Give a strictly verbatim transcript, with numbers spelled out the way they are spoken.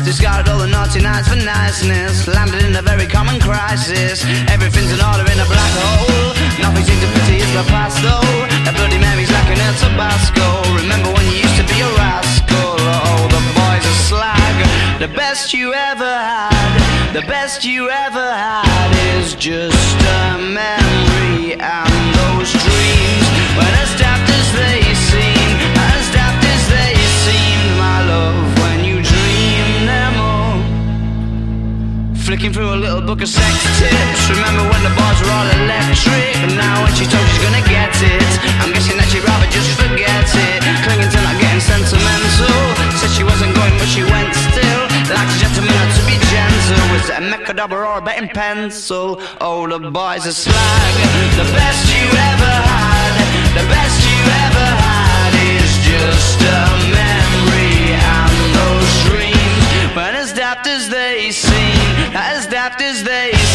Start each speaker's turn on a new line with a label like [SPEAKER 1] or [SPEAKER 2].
[SPEAKER 1] Discarded all the naughty nights for niceness. Landed in a very common crisis. Everything's in order in a black hole. Nothing seems to pity is the past though. That Bloody Mary's lacking in Tabasco. Remember when you used to be a rascal? Oh, the boys are slag. The best you ever had, the best you ever had is just a memory. And those dreams, when as daft as they seem, as daft as they seemed, my love, when you dream them all. Flicking through a little book of sex tips. Remember when the bars were all electric? And now when she told she's gonna get it, I'm guessing that she'd rather just forget it. Clinging to not getting sentimental. Said she wasn't going but she went still. Like a gentleman had to be gentle. Was it a Mechadobber or a betting pencil? Oh, the boys are slag. The best you ever had, the best you ever had is just a memory. And those dreams, when as daft as they seem, as daft as they